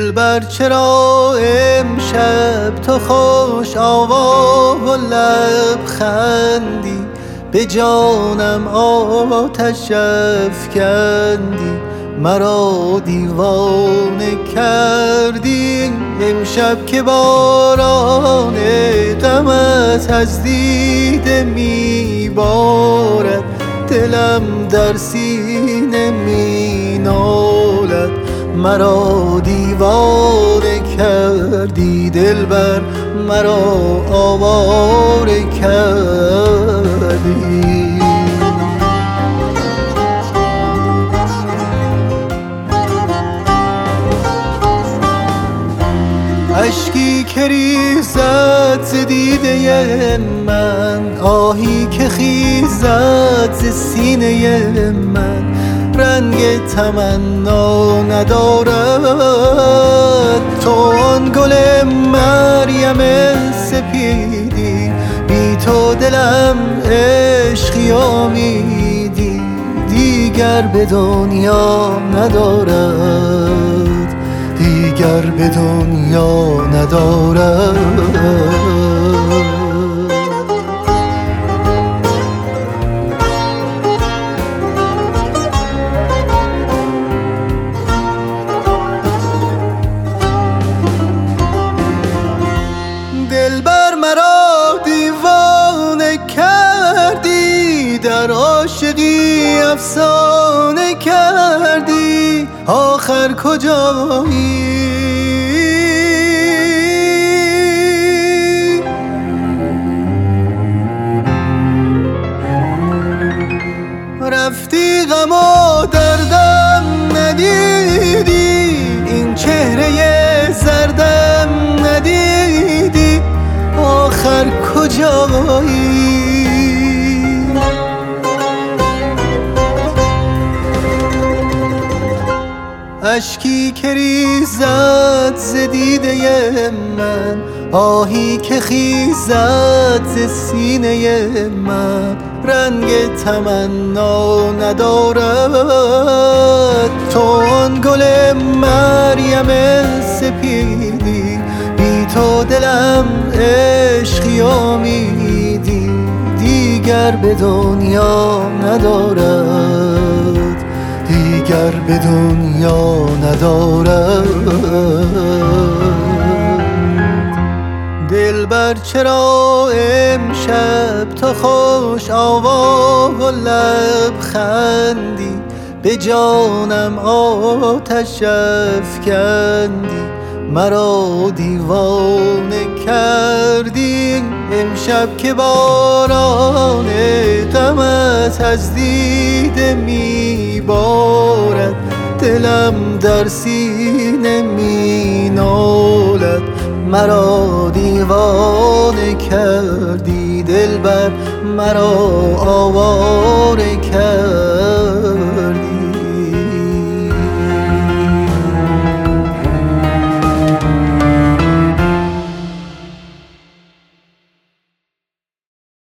دلبر چرا امشب تو خوش آوا و لبخندی، به جانم آتش افکندی، مرا دیوانه کردی. امشب که باران غمت از دیده میبارد، دلم در سینه مینالد، مرا دیوانه کردی دلبر، مرا آواره کردی. اشکی که ریزد ز دیده من، آهی که خیزد ز سینه من، رنگ تمنا ندارد تو آن گل مریم سپیدی، بی تو دلم عشقی امیدی دیگر به دنیا ندارد، دیگر به دنیا ندارد. دلبر مرا دیوانه کردی، در عاشقی افسانه کردی، آخر کجایی؟ رفتی غم و دردم ندیدی، این چهره زردم ندیدی، آخر کجایی؟ اشکی که ریزد ز دیده من، آهی که خیزد ز سینه من، رنگ تمنا ندارد تو آن گل مریم سپیدی، بی تو دلم عشقی امیدی دیگر به دنیا ندارد، دیگر به دنیا ندارد. دلبر چرا امشب تو خوش آوا و لبخندی، به جانم آتش افکندی، مرا دیوانه کردی. امشب که باران غمت از دیده میبارد، دلم در سینه مینالد، مرا دیوانه کردی دلبر، مرا آواره کردی.